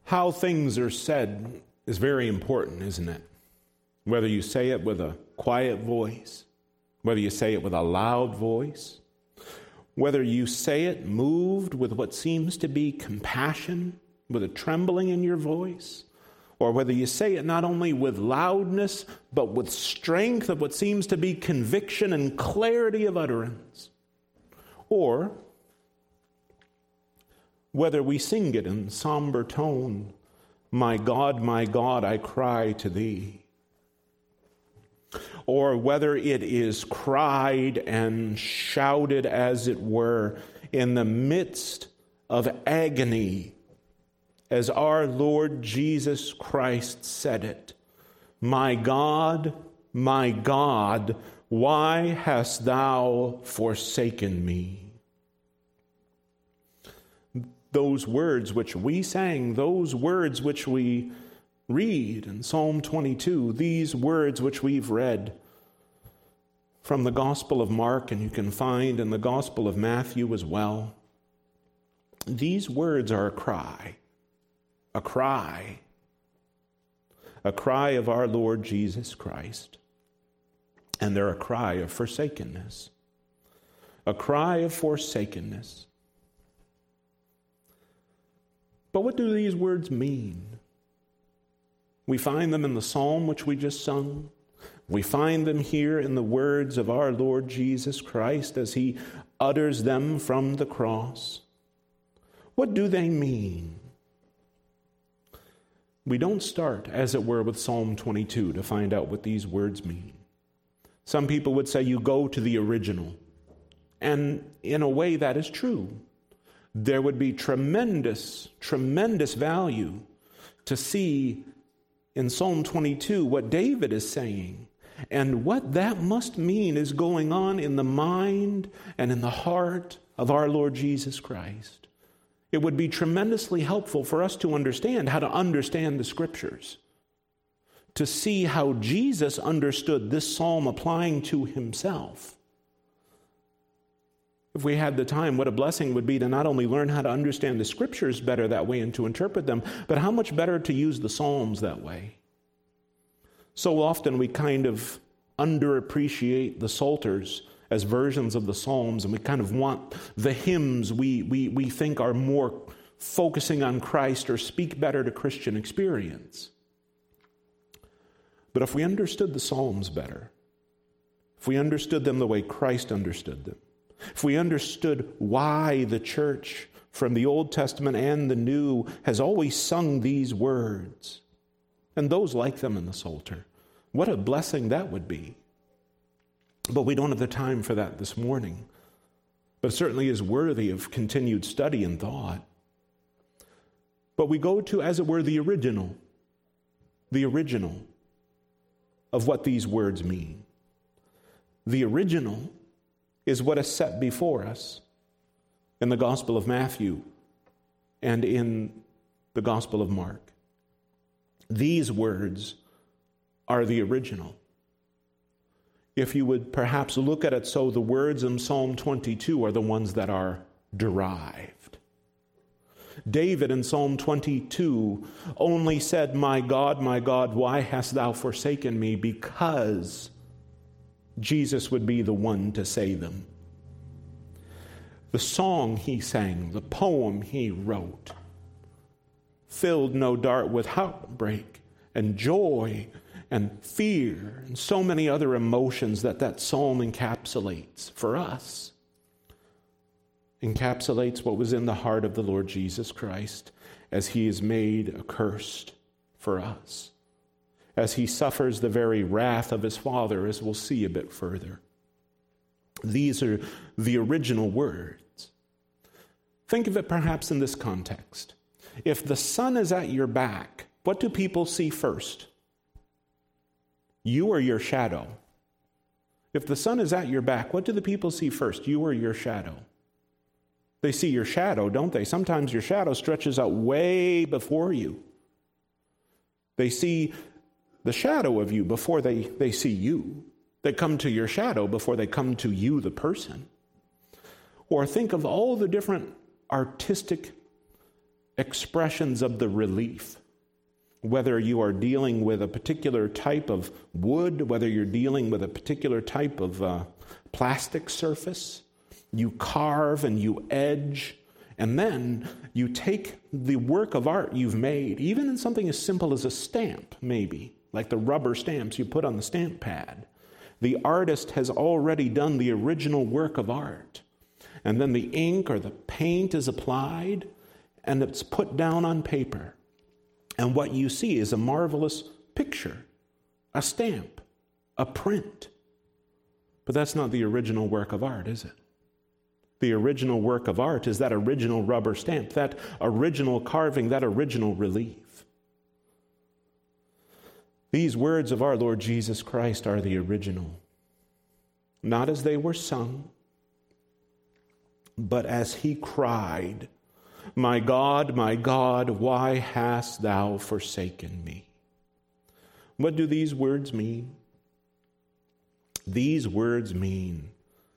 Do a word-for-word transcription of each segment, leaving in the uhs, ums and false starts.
How things are said is very important, isn't it? Whether you say it with a quiet voice, whether you say it with a loud voice, whether you say it moved with what seems to be compassion, with a trembling in your voice, or whether you say it not only with loudness, but with strength of what seems to be conviction and clarity of utterance, or whether we sing it in somber tone, "My God, my God, I cry to thee," or whether it is cried and shouted, as it were, in the midst of agony, as our Lord Jesus Christ said it, "My God, my God, why hast thou forsaken me?" Those words which we sang, those words which we read in Psalm twenty-two, these words which we've read from the Gospel of Mark, and you can find in the Gospel of Matthew as well, these words are a cry, a cry, a cry of our Lord Jesus Christ. And they're a cry of forsakenness, a cry of forsakenness. But what do these words mean? We find them in the psalm which we just sung. We find them here in the words of our Lord Jesus Christ as he utters them from the cross. What do they mean? We don't start, as it were, with Psalm twenty-two to find out what these words mean. Some people would say you go to the original. And in a way, that is true. There would be tremendous, tremendous value to see in Psalm twenty-two what David is saying and what that must mean is going on in the mind and in the heart of our Lord Jesus Christ. It would be tremendously helpful for us to understand how to understand the Scriptures, to see how Jesus understood this psalm applying to himself. If we had the time, what a blessing it would be to not only learn how to understand the Scriptures better that way and to interpret them, but how much better to use the Psalms that way. So often we kind of underappreciate the Psalters as versions of the Psalms, and we kind of want the hymns we, we, we think are more focusing on Christ or speak better to Christian experience. But if we understood the Psalms better, if we understood them the way Christ understood them, if we understood why the church from the Old Testament and the New has always sung these words, and those like them in the Psalter, what a blessing that would be. But we don't have the time for that this morning. But it certainly is worthy of continued study and thought. But we go to, as it were, the original, the original of what these words mean. The original is what is set before us in the Gospel of Matthew and in the Gospel of Mark. These words are the original. If you would perhaps look at it so, the words in Psalm twenty-two are the ones that are derived. David in Psalm twenty-two only said, "My God, my God, why hast thou forsaken me?" because Jesus would be the one to say them. The song he sang, the poem he wrote, filled no doubt with heartbreak and joy and fear and so many other emotions that that psalm encapsulates for us. Encapsulates what was in the heart of the Lord Jesus Christ as he is made accursed for us, as he suffers the very wrath of his Father, as we'll see a bit further. These are the original words. Think of it perhaps in this context. If the sun is at your back, what do people see first? You or your shadow? If the sun is at your back, what do the people see first? You or your shadow? They see your shadow, don't they? Sometimes your shadow stretches out way before you. They see the shadow of you before they, they see you. They come to your shadow before they come to you, the person. Or think of all the different artistic expressions of the relief. Whether you are dealing with a particular type of wood, whether you're dealing with a particular type of uh, plastic surface, you carve and you edge, and then you take the work of art you've made, even in something as simple as a stamp, maybe, like the rubber stamps you put on the stamp pad. The artist has already done the original work of art, and then the ink or the paint is applied, and it's put down on paper. And what you see is a marvelous picture, a stamp, a print. But that's not the original work of art, is it? The original work of art is that original rubber stamp, that original carving, that original relief. These words of our Lord Jesus Christ are the original, not as they were sung, but as he cried, "My God, my God, why hast thou forsaken me?" What do these words mean? These words mean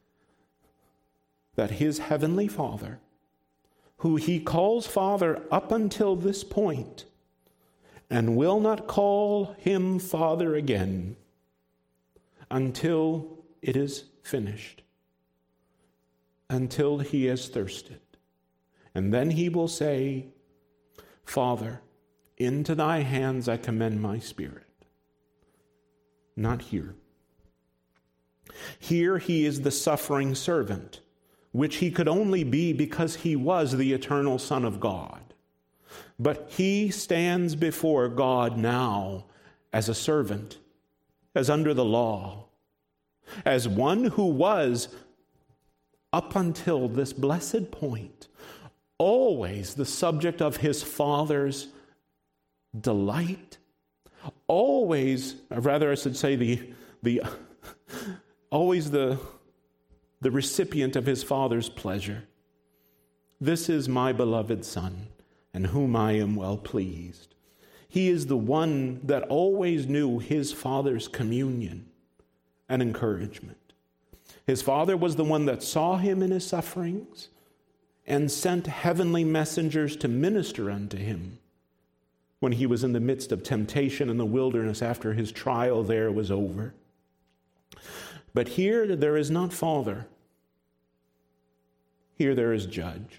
that his heavenly Father, who he calls Father up until this point, and will not call him Father again until it is finished, until he has thirsted. And then he will say, "Father, into thy hands I commend my spirit." Not here. Here he is the suffering servant, which he could only be because he was the eternal Son of God. But he stands before God now as a servant, as under the law, as one who was, up until this blessed point, always the subject of his Father's delight, always, or rather I should say the, the always the, the recipient of his Father's pleasure. "This is my beloved Son, in whom I am well pleased." He is the one that always knew his Father's communion and encouragement. His Father was the one that saw him in his sufferings and sent heavenly messengers to minister unto him when he was in the midst of temptation in the wilderness after his trial there was over. But here there is not Father. Here there is Judge.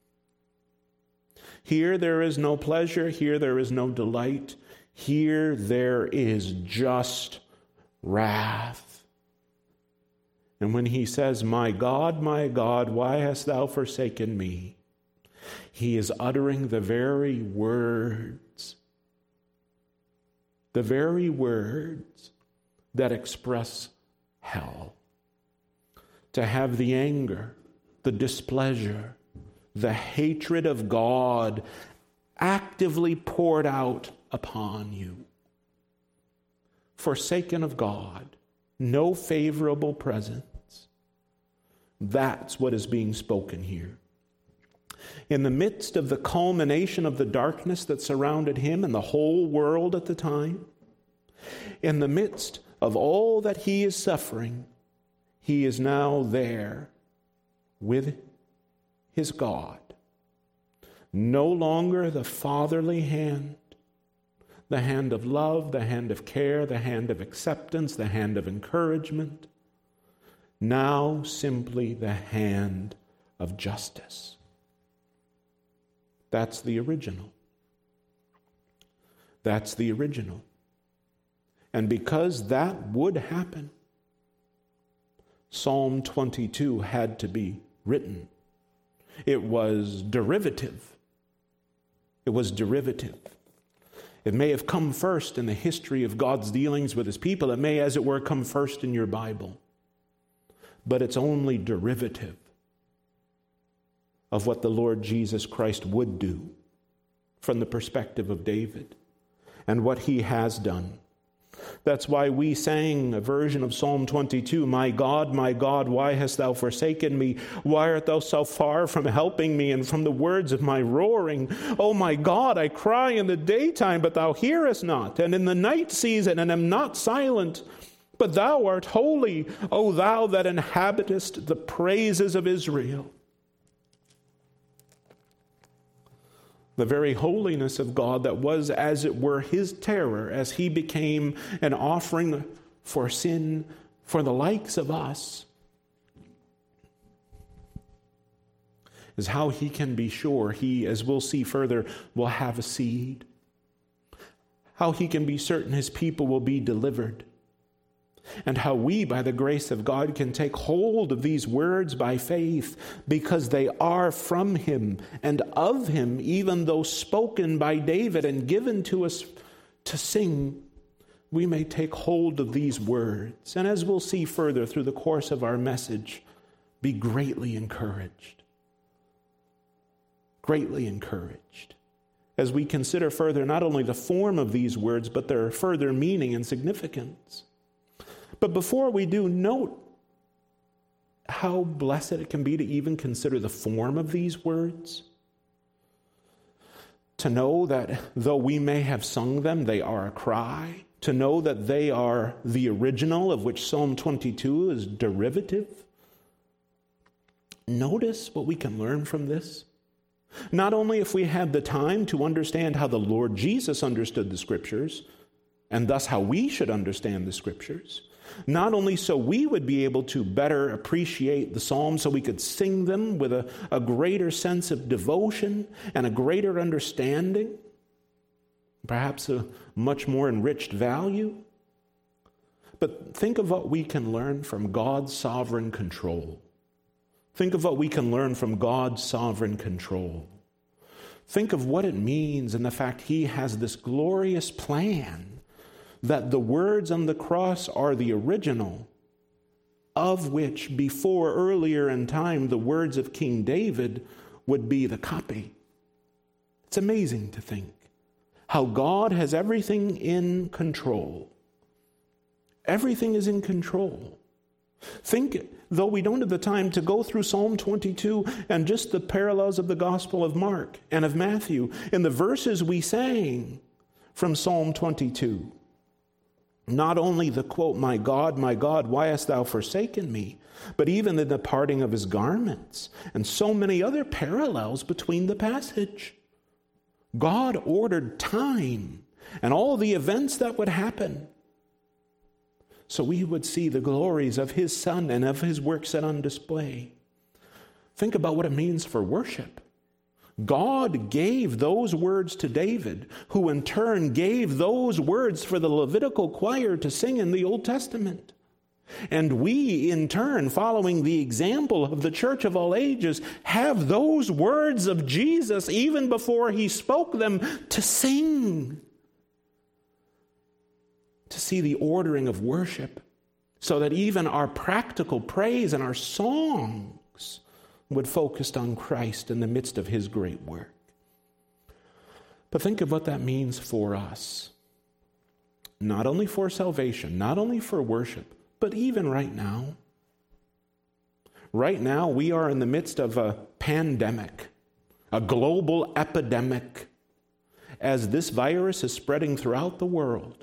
Here there is no pleasure. Here there is no delight. Here there is just wrath. And when he says, "My God, my God, why hast thou forsaken me?" he is uttering the very words, the very words that express hell. To have the anger, the displeasure, the hatred of God actively poured out upon you. Forsaken of God, no favorable presence. That's what is being spoken here. In the midst of the culmination of the darkness that surrounded him and the whole world at the time, in the midst of all that he is suffering, he is now there with his God. No longer the fatherly hand, the hand of love, the hand of care, the hand of acceptance, the hand of encouragement. Now simply the hand of justice. That's the original. That's the original. And because that would happen, Psalm twenty-two had to be written. It was derivative. It was derivative. It may have come first in the history of God's dealings with his people. It may, as it were, come first in your Bible. But it's only derivative of what the Lord Jesus Christ would do from the perspective of David and what he has done. That's why we sang a version of Psalm twenty-two, "My God, my God, why hast thou forsaken me? Why art thou so far from helping me and from the words of my roaring? O my God, I cry in the daytime, but thou hearest not, and in the night season, and am not silent. But thou art holy, O thou that inhabitest the praises of Israel." the very holiness of God that was, as it were, his terror as he became an offering for sin for the likes of us, is how he can be sure he, as we'll see further, will have a seed. How he can be certain his people will be delivered. And how we, by the grace of God, can take hold of these words by faith because they are from him and of him, even though spoken by David and given to us to sing. We may take hold of these words. And as we'll see further through the course of our message, be greatly encouraged. Greatly encouraged. As we consider further not only the form of these words, but their further meaning and significance. But before we do, note how blessed it can be to even consider the form of these words. To know that though we may have sung them, they are a cry. To know that they are the original of which Psalm twenty-two is derivative. Notice what we can learn from this. Not only if we have the time to understand how the Lord Jesus understood the Scriptures, and thus how we should understand the Scriptures, not only so we would be able to better appreciate the Psalms so we could sing them with a, a greater sense of devotion and a greater understanding, perhaps a much more enriched value, but think of what we can learn from God's sovereign control. Think of what we can learn from God's sovereign control. Think of what it means in the fact he has this glorious plan that the words on the cross are the original, of which before earlier in time the words of King David would be the copy. It's amazing to think how God has everything in control. Everything is in control. Think, though we don't have the time to go through Psalm twenty-two and just the parallels of the Gospel of Mark and of Matthew, in the verses we sang from Psalm twenty-two, not only the quote, "My God, my God, why hast thou forsaken me?" but even the departing of his garments, and so many other parallels between the passage. God ordered time and all the events that would happen, so we would see the glories of his Son and of his work set on display. Think about what it means for worship. God gave those words to David, who in turn gave those words for the Levitical choir to sing in the Old Testament. And we, in turn, following the example of the church of all ages, have those words of Jesus, even before he spoke them, to sing. To see the ordering of worship, so that even our practical praise and our songs would focus on Christ in the midst of his great work. But think of what that means for us. Not only for salvation, not only for worship, but even right now. Right now, we are in the midst of a pandemic, a global epidemic, as this virus is spreading throughout the world.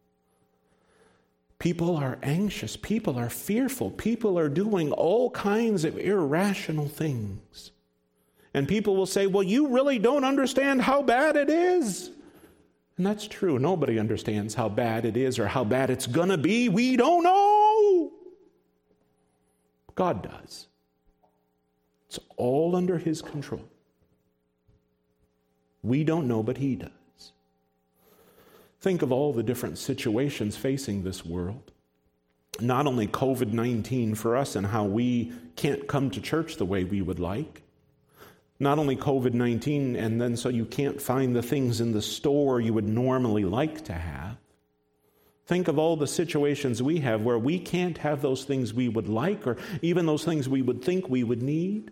People are anxious. People are fearful. People are doing all kinds of irrational things. And people will say, well, you really don't understand how bad it is. And that's true. Nobody understands how bad it is or how bad it's going to be. We don't know. God does. It's all under his control. We don't know, but he does. Think of all the different situations facing this world. Not only covid nineteen for us and how we can't come to church the way we would like. Not only covid nineteen and then so you can't find the things in the store you would normally like to have. Think of all the situations we have where we can't have those things we would like or even those things we would think we would need.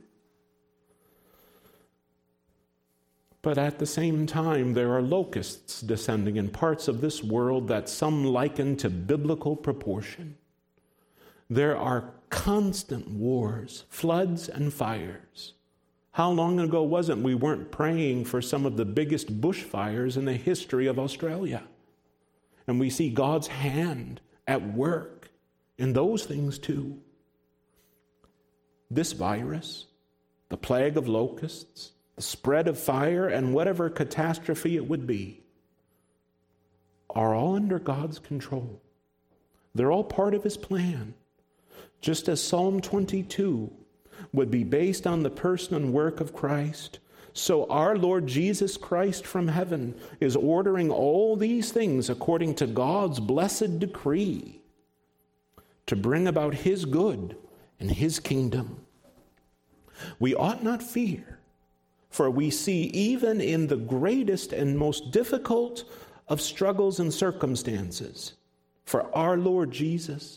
But at the same time, there are locusts descending in parts of this world that some liken to biblical proportion. There are constant wars, floods, and fires. How long ago was it we weren't praying for some of the biggest bushfires in the history of Australia? And we see God's hand at work in those things too. This virus, the plague of locusts, the the spread of fire, and whatever catastrophe it would be, are all under God's control. They're all part of his plan. Just as Psalm twenty-two would be based on the person and work of Christ, so our Lord Jesus Christ from heaven is ordering all these things according to God's blessed decree to bring about his good and his kingdom. We ought not fear, for we see even in the greatest and most difficult of struggles and circumstances, for our Lord Jesus,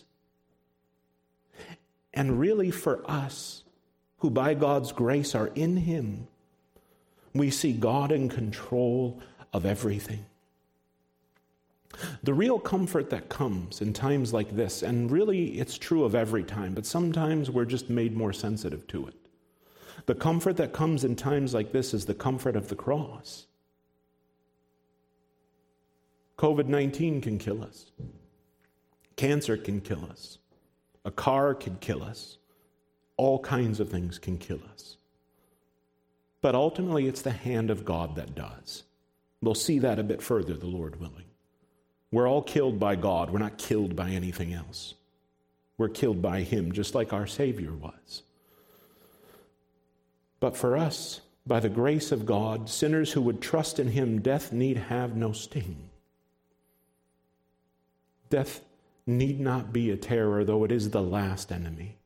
and really for us who by God's grace are in him, we see God in control of everything. The real comfort that comes in times like this, and really it's true of every time, but sometimes we're just made more sensitive to it. The comfort that comes in times like this is the comfort of the cross. covid nineteen can kill us. Cancer can kill us. A car can kill us. All kinds of things can kill us. But ultimately, it's the hand of God that does. We'll see that a bit further, the Lord willing. We're all killed by God. We're not killed by anything else. We're killed by him, just like our Savior was. But for us, by the grace of God, sinners who would trust in him, death need have no sting. Death need not be a terror, though it is the last enemy.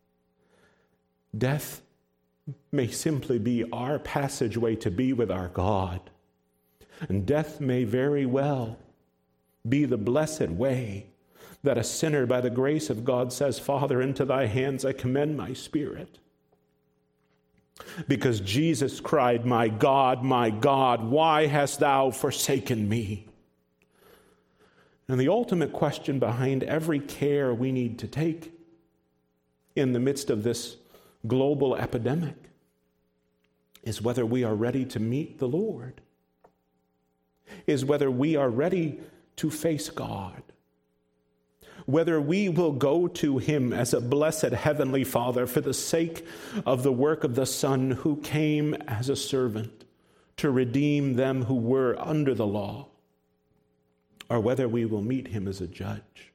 Death may simply be our passageway to be with our God. And death may very well be the blessed way that a sinner, by the grace of God, says, Father, into thy hands I commend my spirit. Because Jesus cried, my God, my God, why hast thou forsaken me? And the ultimate question behind every care we need to take in the midst of this global epidemic is whether we are ready to meet the Lord, is whether we are ready to face God, whether we will go to him as a blessed heavenly Father for the sake of the work of the Son who came as a servant to redeem them who were under the law, or whether we will meet him as a judge.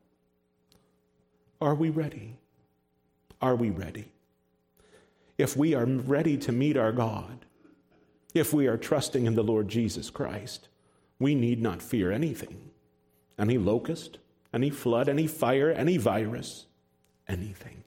Are we ready? Are we ready? If we are ready to meet our God, if we are trusting in the Lord Jesus Christ, we need not fear anything. Any locust, any flood, any fire, any virus, anything.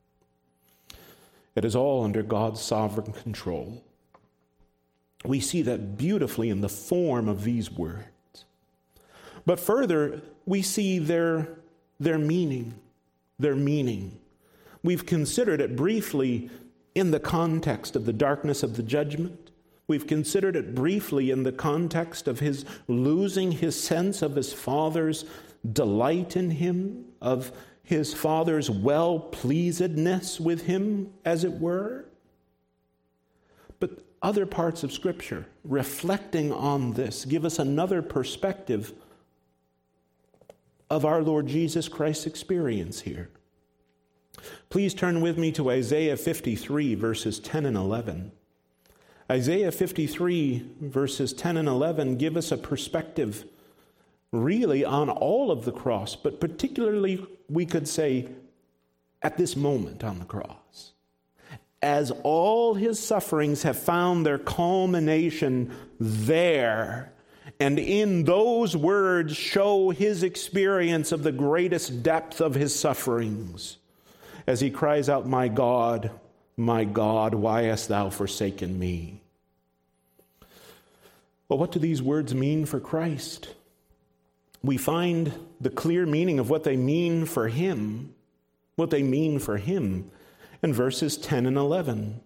It is all under God's sovereign control. We see that beautifully in the form of these words. But further, we see their, their meaning, their meaning. We've considered it briefly in the context of the darkness of the judgment. We've considered it briefly in the context of his losing his sense of his Father's delight in him, of his Father's well-pleasedness with him, as it were. But other parts of Scripture, reflecting on this, give us another perspective of our Lord Jesus Christ's experience here. Please turn with me to Isaiah fifty-three, verses ten and eleven. Isaiah fifty-three, verses ten and eleven give us a perspective really on all of the cross, but particularly, we could say, at this moment on the cross. As all his sufferings have found their culmination there, and in those words show his experience of the greatest depth of his sufferings, as he cries out, my God, my God, why hast thou forsaken me? Well, what do these words mean for Christ? We find the clear meaning of what they mean for him, what they mean for him in verses ten and eleven.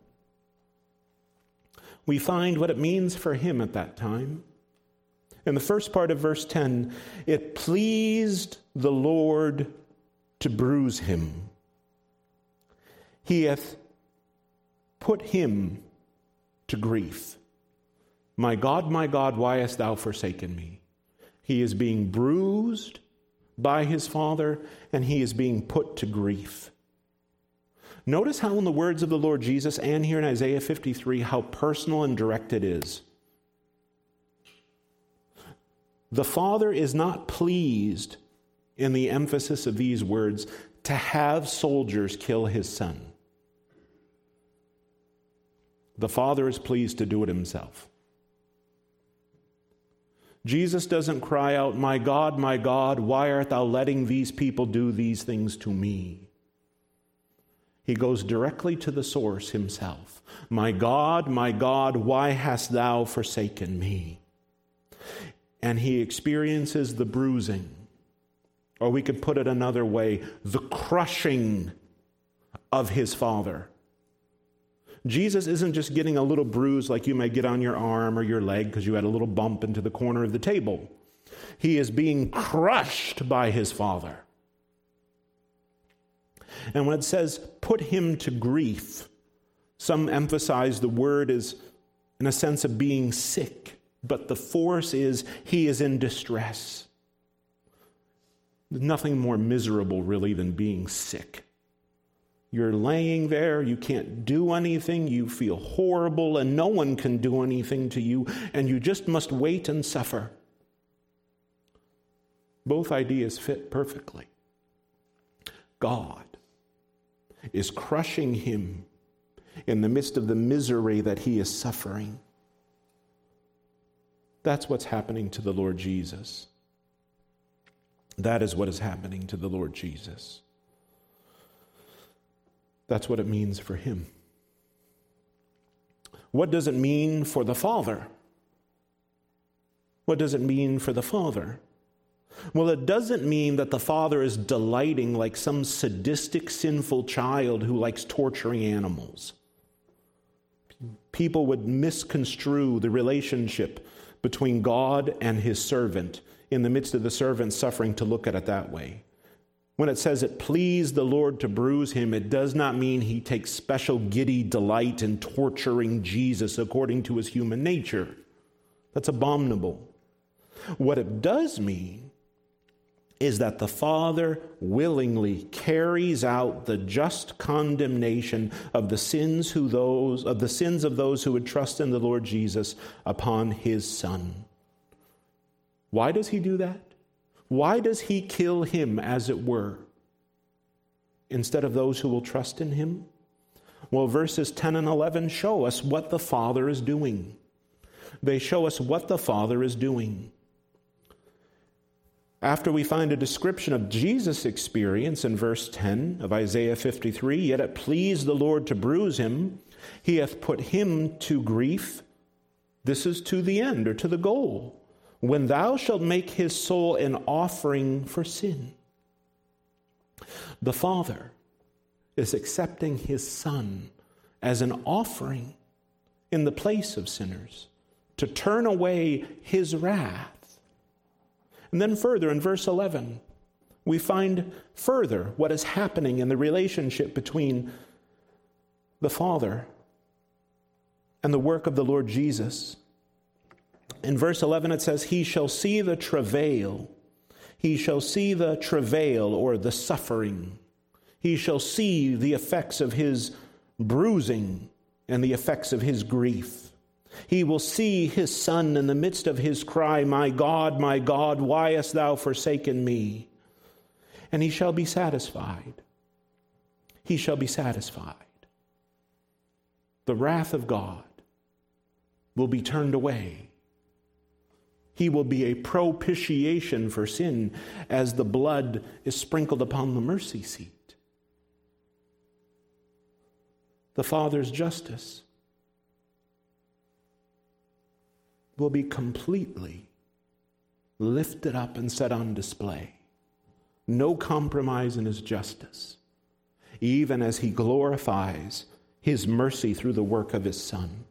We find what it means for him at that time. In the first part of verse ten, it pleased the Lord to bruise him. He hath put him to grief. My God, my God, why hast thou forsaken me? He is being bruised by his Father, and he is being put to grief. Notice how in the words of the Lord Jesus and here in Isaiah fifty-three, how personal and direct it is. The Father is not pleased, in the emphasis of these words, to have soldiers kill his Son. The Father is pleased to do it himself. Jesus doesn't cry out, "My God, my God, why art thou letting these people do these things to me?" He goes directly to the source himself. "My God, my God, why hast thou forsaken me?" And he experiences the bruising, or we could put it another way, the crushing of his Father. Jesus isn't just getting a little bruise like you may get on your arm or your leg because you had a little bump into the corner of the table. He is being crushed by his Father. And when it says, put him to grief, some emphasize the word is in a sense of being sick, but the force is he is in distress. There's nothing more miserable, really, than being sick. You're laying there, you can't do anything, you feel horrible, and no one can do anything to you, and you just must wait and suffer. Both ideas fit perfectly. God is crushing him in the midst of the misery that he is suffering. That's what's happening to the Lord Jesus. That is what is happening to the Lord Jesus. That's what it means for him. What does it mean for the Father? What does it mean for the Father? Well, it doesn't mean that the Father is delighting like some sadistic, sinful child who likes torturing animals. People would misconstrue the relationship between God and his servant in the midst of the servant suffering to look at it that way. When it says it pleased the Lord to bruise him, it does not mean he takes special giddy delight in torturing Jesus according to his human nature. That's abominable. What it does mean is that the Father willingly carries out the just condemnation of the sins who those of the sins of those who would trust in the Lord Jesus upon his Son. Why does he do that? Why does he kill him, as it were, instead of those who will trust in him? Well, verses ten and eleven show us what the Father is doing. They show us what the Father is doing. After we find a description of Jesus' experience in verse ten of Isaiah fifty-three, yet it pleased the Lord to bruise him, he hath put him to grief. This is to the end, or to the goal. When thou shalt make his soul an offering for sin. The Father is accepting his Son as an offering in the place of sinners to turn away his wrath. And then further in verse eleven, we find further what is happening in the relationship between the Father and the work of the Lord Jesus. In verse eleven it says, he shall see the travail. He shall see the travail, or the suffering. He shall see the effects of his bruising and the effects of his grief. He will see his Son in the midst of his cry, my God, my God, why hast thou forsaken me? And he shall be satisfied. He shall be satisfied. The wrath of God will be turned away. He will be a propitiation for sin as the blood is sprinkled upon the mercy seat. The Father's justice will be completely lifted up and set on display. No compromise in his justice, even as he glorifies his mercy through the work of his Son.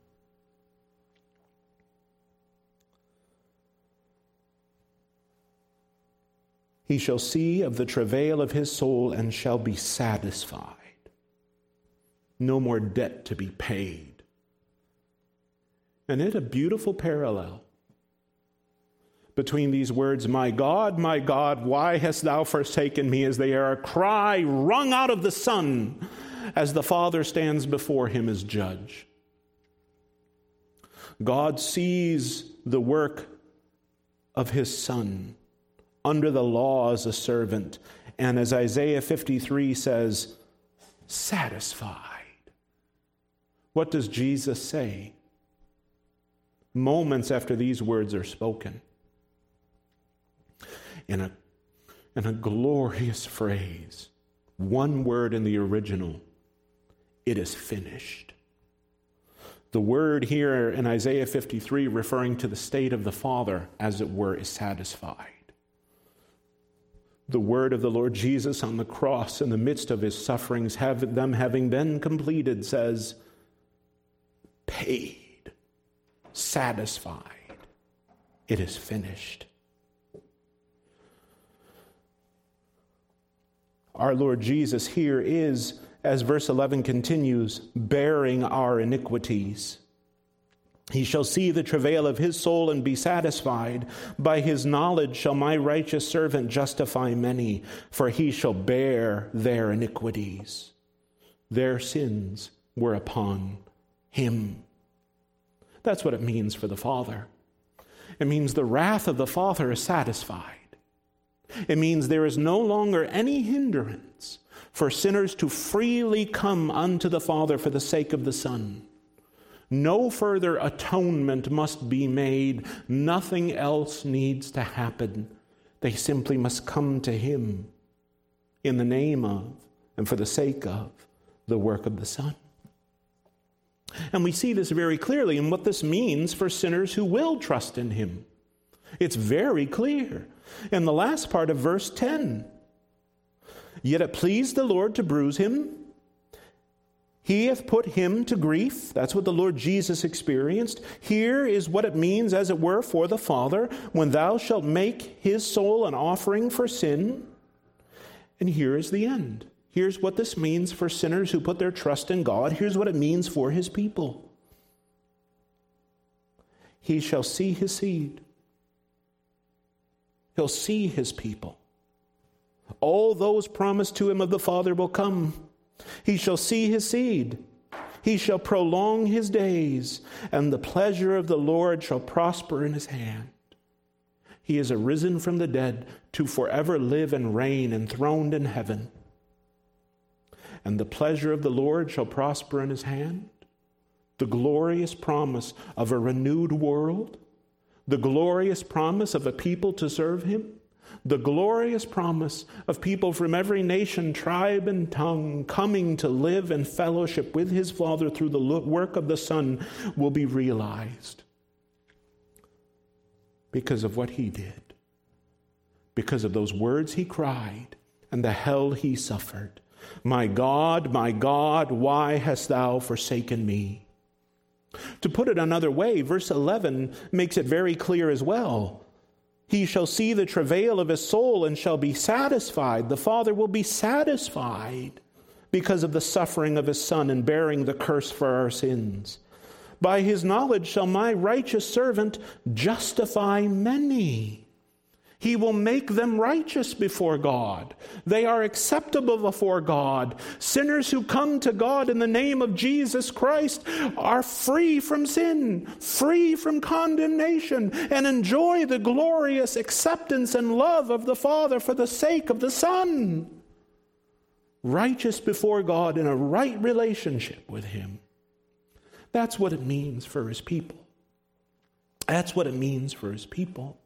He shall see of the travail of his soul and shall be satisfied. No more debt to be paid. And it a beautiful parallel between these words, my God, my God, why hast thou forsaken me, as they are a cry wrung out of the Son as the Father stands before him as judge. God sees the work of his Son under the law as a servant, and as Isaiah fifty-three says, satisfied. What does Jesus say moments after these words are spoken? In a, in a glorious phrase, one word in the original, it is finished. The word here in Isaiah fifty-three referring to the state of the Father, as it were, is satisfied. The word of the Lord Jesus on the cross in the midst of his sufferings, have them having been completed, says, paid, satisfied, it is finished. Our Lord Jesus here is, as verse eleven continues, bearing our iniquities. He shall see the travail of his soul and be satisfied. By his knowledge shall my righteous servant justify many, for he shall bear their iniquities. Their sins were upon him. That's what it means for the Father. It means the wrath of the Father is satisfied. It means there is no longer any hindrance for sinners to freely come unto the Father for the sake of the Son. No further atonement must be made. Nothing else needs to happen. They simply must come to him in the name of and for the sake of the work of the Son. And we see this very clearly in what this means for sinners who will trust in him. It's very clear in the last part of verse ten. Yet it pleased the Lord to bruise him. He hath put him to grief. That's what the Lord Jesus experienced. Here is what it means, as it were, for the Father, when thou shalt make his soul an offering for sin. And here is the end. Here's what this means for sinners who put their trust in God. Here's what it means for his people. He shall see his seed. He'll see his people. All those promised to him of the Father will come. He shall see his seed. He shall prolong his days, and the pleasure of the Lord shall prosper in his hand. He is arisen from the dead to forever live and reign, enthroned in heaven. And the pleasure of the Lord shall prosper in his hand. The glorious promise of a renewed world, the glorious promise of a people to serve him, the glorious promise of people from every nation, tribe, and tongue coming to live in fellowship with his Father through the work of the Son will be realized because of what he did, because of those words he cried and the hell he suffered. My God, my God, why hast thou forsaken me? To put it another way, verse eleven makes it very clear as well. He shall see the travail of his soul and shall be satisfied. The Father will be satisfied because of the suffering of his Son and bearing the curse for our sins. By his knowledge shall my righteous servant justify many. He will make them righteous before God. They are acceptable before God. Sinners who come to God in the name of Jesus Christ are free from sin, free from condemnation, and enjoy the glorious acceptance and love of the Father for the sake of the Son. Righteous before God in a right relationship with him. That's what it means for his people. That's what it means for his people.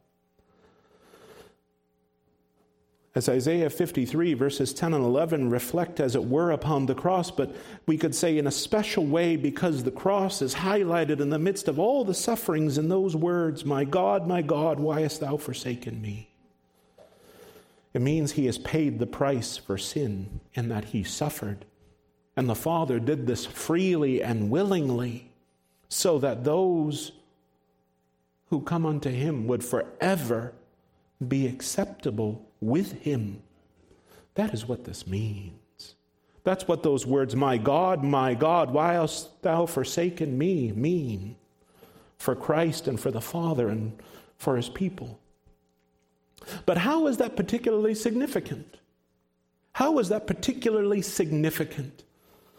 As Isaiah fifty-three, verses ten and eleven reflect, as it were, upon the cross, but we could say in a special way because the cross is highlighted in the midst of all the sufferings in those words, my God, my God, why hast thou forsaken me? It means he has paid the price for sin in that he suffered. And the Father did this freely and willingly so that those who come unto him would forever be acceptable with him. That is what this means. That's what those words, my God, my God, why hast thou forsaken me, mean for Christ and for the Father and for his people. But how is that particularly significant? How is that particularly significant?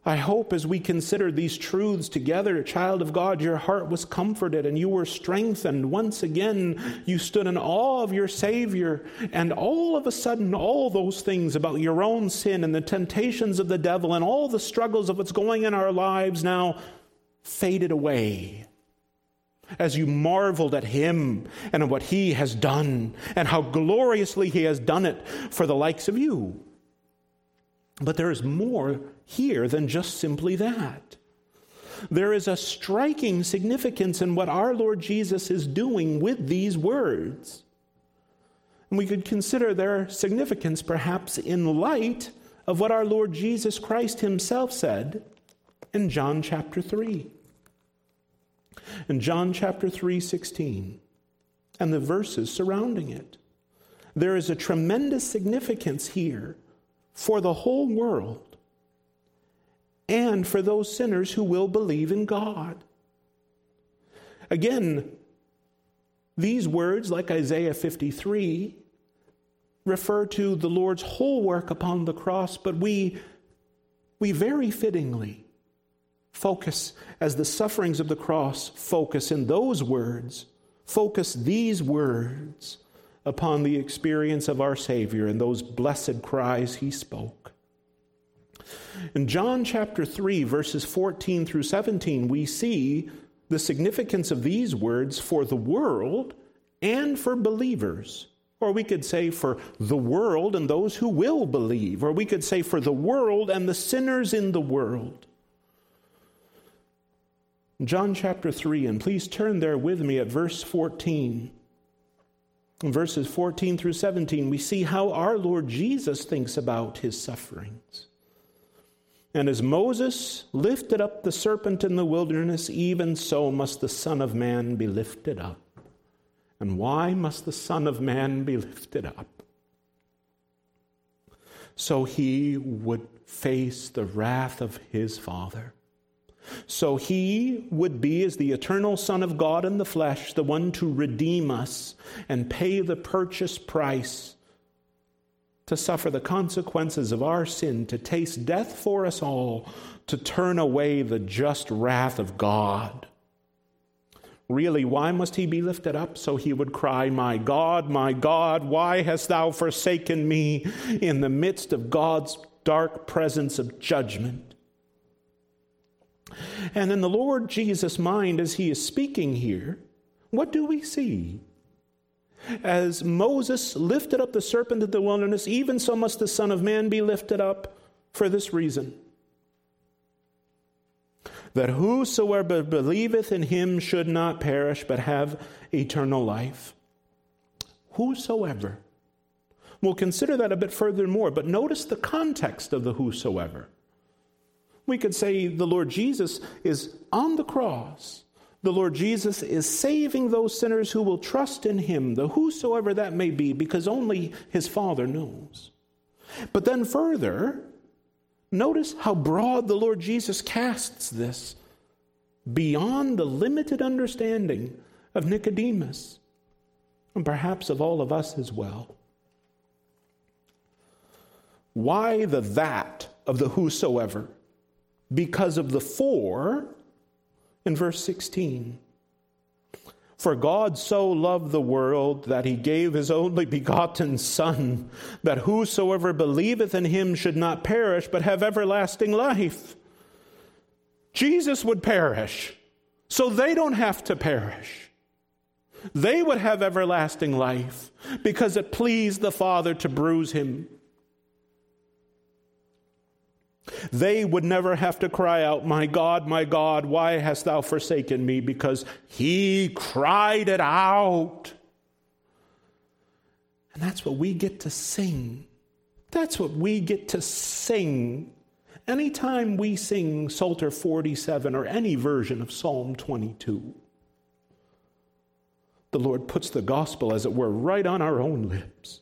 I hope as we consider these truths together, child of God, your heart was comforted and you were strengthened. Once again, you stood in awe of your Savior, and all of a sudden, all those things about your own sin and the temptations of the devil and all the struggles of what's going in our lives now faded away as you marveled at him and at what he has done and how gloriously he has done it for the likes of you. But there is more here than just simply that. There is a striking significance in what our Lord Jesus is doing with these words. And we could consider their significance perhaps in light of what our Lord Jesus Christ himself said in John chapter three. In John chapter three, sixteen, and the verses surrounding it. There is a tremendous significance here for the whole world and for those sinners who will believe in God. Again, these words, like Isaiah fifty-three, refer to the Lord's whole work upon the cross, but we, we very fittingly focus, as the sufferings of the cross focus in those words, focus these words upon the experience of our Savior and those blessed cries he spoke. In John chapter three, verses fourteen through seventeen, we see the significance of these words for the world and for believers. Or we could say for the world and those who will believe. Or we could say for the world and the sinners in the world. John chapter three, and please turn there with me at verse fourteen. In verses fourteen through seventeen, we see how our Lord Jesus thinks about his sufferings. And as Moses lifted up the serpent in the wilderness, even so must the Son of Man be lifted up. And why must the Son of Man be lifted up? So he would face the wrath of his Father. So he would be, as the eternal Son of God in the flesh, the one to redeem us and pay the purchase price, to suffer the consequences of our sin, to taste death for us all, to turn away the just wrath of God. Really, why must he be lifted up? So he would cry, "My God, my God, why hast thou forsaken me?" in the midst of God's dark presence of judgment. And in the Lord Jesus' mind, as he is speaking here, what do we see? As Moses lifted up the serpent in the wilderness, even so must the Son of Man be lifted up for this reason: that whosoever believeth in him should not perish, but have eternal life. Whosoever. We'll consider that a bit furthermore, but notice the context of the whosoever. We could say the Lord Jesus is on the cross. The Lord Jesus is saving those sinners who will trust in him, the whosoever that may be, because only his Father knows. But then further, notice how broad the Lord Jesus casts this, beyond the limited understanding of Nicodemus, and perhaps of all of us as well. Why the that of the whosoever? Because of the for in verse sixteen. For God so loved the world that he gave his only begotten Son, that whosoever believeth in him should not perish, but have everlasting life. Jesus would perish, so they don't have to perish. They would have everlasting life because it pleased the Father to bruise him. They would never have to cry out, "My God, my God, why hast thou forsaken me?" because he cried it out. And that's what we get to sing. That's what we get to sing. Anytime we sing Psalter forty-seven or any version of Psalm twenty-two, the Lord puts the gospel, as it were, right on our own lips.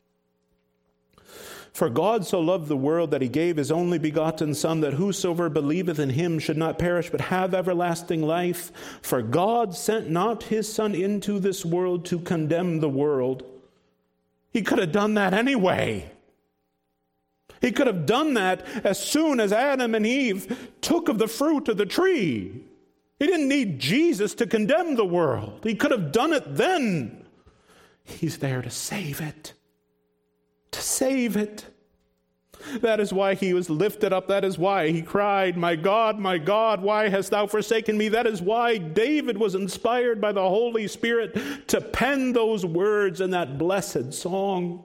For God so loved the world that he gave his only begotten Son, that whosoever believeth in him should not perish, but have everlasting life. For God sent not his Son into this world to condemn the world. He could have done that anyway. He could have done that as soon as Adam and Eve took of the fruit of the tree. He didn't need Jesus to condemn the world. He could have done it then. He's there to save it. To save it. That is why he was lifted up. That is why he cried, "My God, my God, why hast thou forsaken me?" That is why David was inspired by the Holy Spirit to pen those words in that blessed song.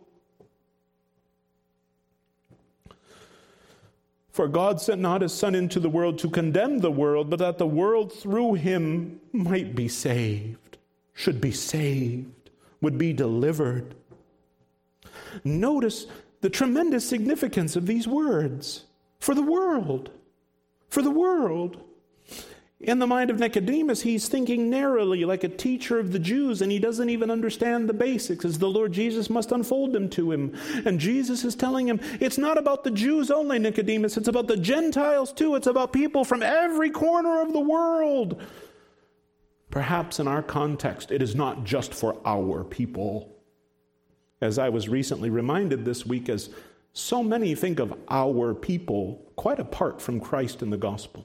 For God sent not his Son into the world to condemn the world, but that the world through him might be saved, should be saved, would be delivered. Notice the tremendous significance of these words. For the world. For the world. In the mind of Nicodemus, he's thinking narrowly like a teacher of the Jews, and he doesn't even understand the basics, as the Lord Jesus must unfold them to him. And Jesus is telling him, it's not about the Jews only, Nicodemus. It's about the Gentiles too. It's about people from every corner of the world. Perhaps in our context, it is not just for our people. As I was recently reminded this week, as so many think of our people quite apart from Christ and the gospel.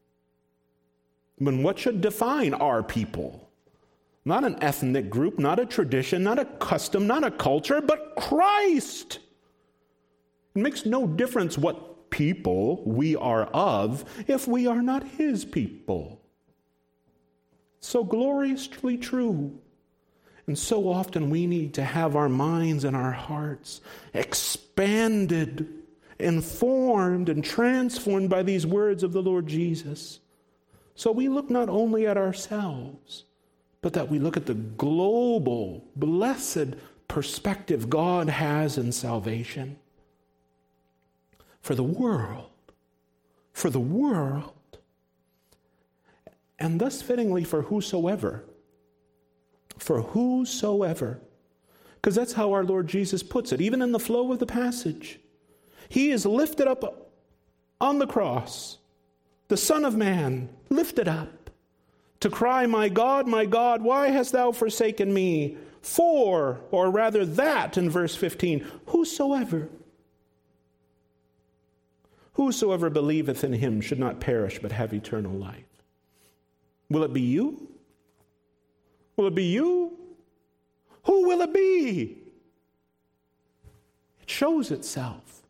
When what should define our people? Not an ethnic group, not a tradition, not a custom, not a culture, but Christ. It makes no difference what people we are of if we are not his people. So gloriously true. And so often we need to have our minds and our hearts expanded, informed, and transformed by these words of the Lord Jesus. So we look not only at ourselves, but that we look at the global, blessed perspective God has in salvation. For the world. For the world. And thus fittingly for whosoever. For whosoever. Because that's how our Lord Jesus puts it, even in the flow of the passage. He is lifted up on the cross. The Son of Man, lifted up, to cry, "My God, my God, why hast thou forsaken me?" For, or rather that in verse fifteen, whosoever, whosoever believeth in him should not perish but have eternal life. Will it be you? Will it be you? Who will it be? It shows itself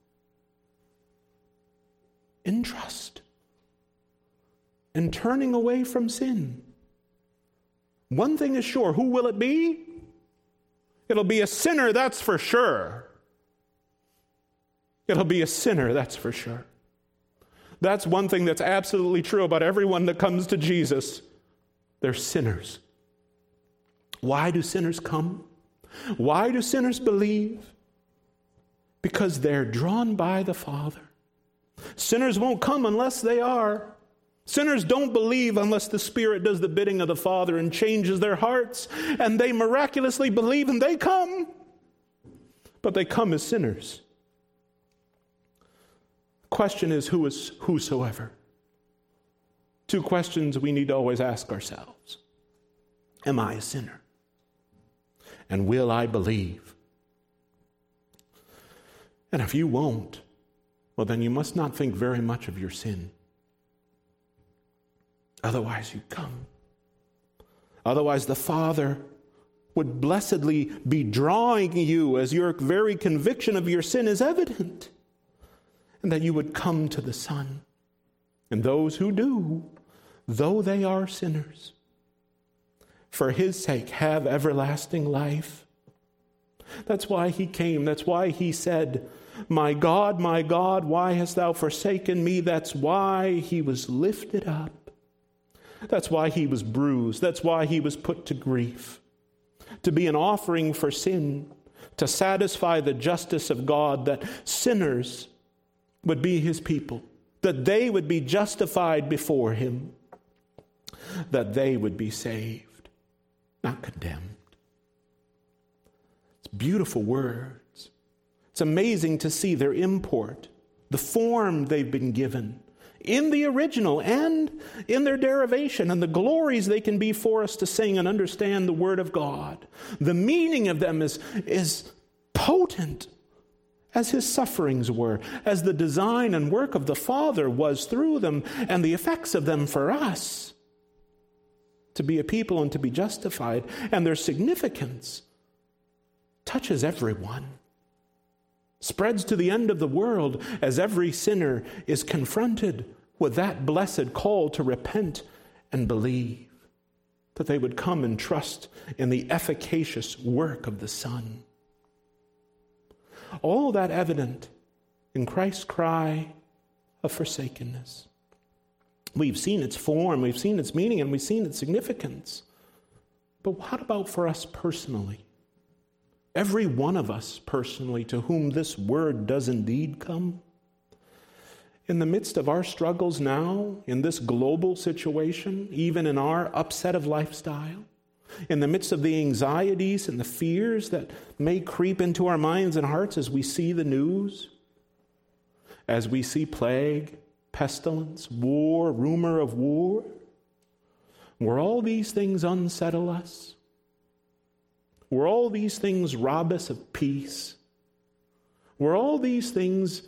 in trust. And turning away from sin. One thing is sure. Who will it be? It'll be a sinner, that's for sure. It'll be a sinner, that's for sure. That's one thing that's absolutely true about everyone that comes to Jesus. They're sinners. Why do sinners come? Why do sinners believe? Because they're drawn by the Father. Sinners won't come unless they are. Sinners don't believe unless the Spirit does the bidding of the Father and changes their hearts, and they miraculously believe and they come. But they come as sinners. The question is, who is whosoever? Two questions we need to always ask ourselves. Am I a sinner? And will I believe? And if you won't, well, then you must not think very much of your sin. Otherwise you'd come. Otherwise the Father would blessedly be drawing you as your very conviction of your sin is evident. And that you would come to the Son. And those who do, though they are sinners, for his sake have everlasting life. That's why he came. That's why he said, "My God, my God, why hast thou forsaken me?" That's why he was lifted up. That's why he was bruised. That's why he was put to grief. To be an offering for sin, to satisfy the justice of God, that sinners would be his people, that they would be justified before him, that they would be saved, not condemned. It's beautiful words. It's amazing to see their import, the form they've been given, in the original and in their derivation, and the glories they can be for us to sing and understand the Word of God. The meaning of them is, is potent as his sufferings were, as the design and work of the Father was through them, and the effects of them for us, to be a people and to be justified. And their significance touches everyone, spreads to the end of the world as every sinner is confronted with that blessed call to repent and believe, that they would come and trust in the efficacious work of the Son. All that evident in Christ's cry of forsakenness. We've seen its form, we've seen its meaning, and we've seen its significance. But what about for us personally? Every one of us personally to whom this word does indeed come. In the midst of our struggles now, in this global situation, even in our upset of lifestyle, in the midst of the anxieties and the fears that may creep into our minds and hearts as we see the news, as we see plague, pestilence, war, rumor of war, where all these things unsettle us, where all these things rob us of peace, where all these things,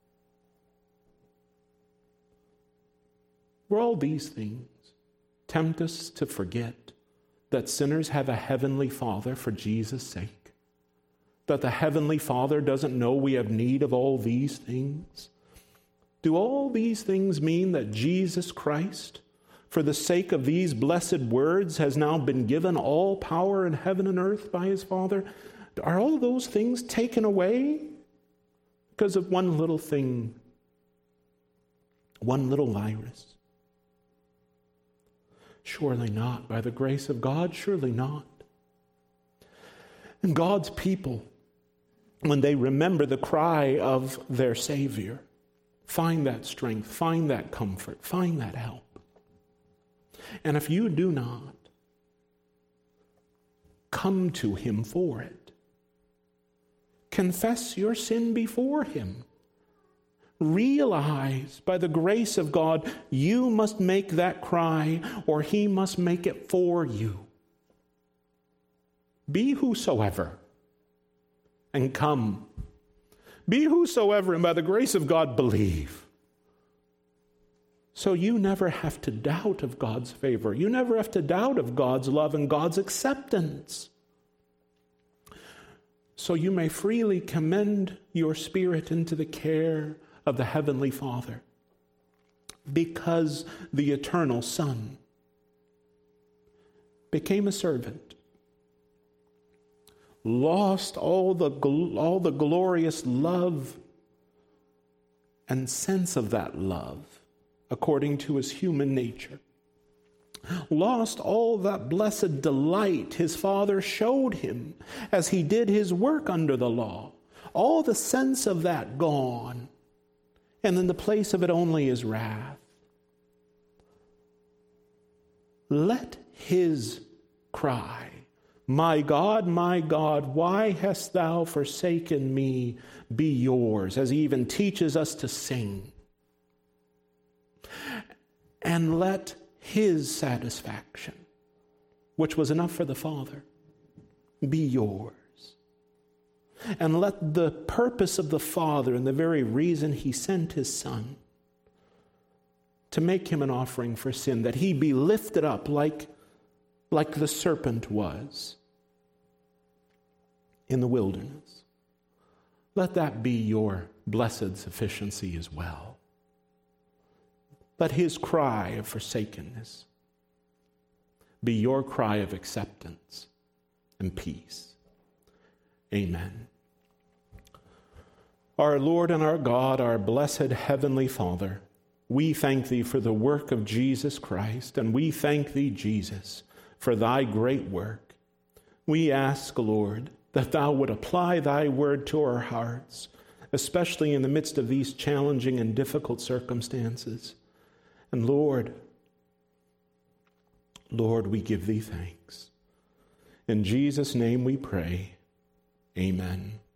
where all these things tempt us to forget that sinners have a heavenly Father for Jesus' sake, that the heavenly Father doesn't know we have need of all these things. Do all these things mean that Jesus Christ, for the sake of these blessed words, has now been given all power in heaven and earth by his Father? Are all those things taken away because of one little thing, one little virus? Surely not. By the grace of God, surely not. And God's people, when they remember the cry of their Savior, find that strength, find that comfort, find that help. And if you do not, come to him for it. Confess your sin before him. Realize, by the grace of God, you must make that cry, or he must make it for you. Be whosoever, and come. Be whosoever, and by the grace of God, believe. So you never have to doubt of God's favor. You never have to doubt of God's love and God's acceptance. So you may freely commend your spirit into the care of the Heavenly Father, because the eternal Son became a servant, lost all the, all the glorious love and sense of that love according to his human nature, lost all that blessed delight his Father showed him as he did his work under the law, all the sense of that gone. And in the place of it only is wrath. Let his cry, my God, my God, why hast thou forsaken me, be yours, as he even teaches us to sing. And let his satisfaction, which was enough for the Father, be yours. And let the purpose of the Father and the very reason he sent his Son to make him an offering for sin, that he be lifted up like, like the serpent was in the wilderness. Let that be your blessed sufficiency as well. Let his cry of forsakenness be your cry of acceptance and peace. Amen. Our Lord and our God, our blessed Heavenly Father, we thank thee for the work of Jesus Christ, and we thank thee, Jesus, for thy great work. We ask, Lord, that thou would apply thy word to our hearts, especially in the midst of these challenging and difficult circumstances. And Lord, Lord, we give thee thanks. In Jesus' name we pray. Amen.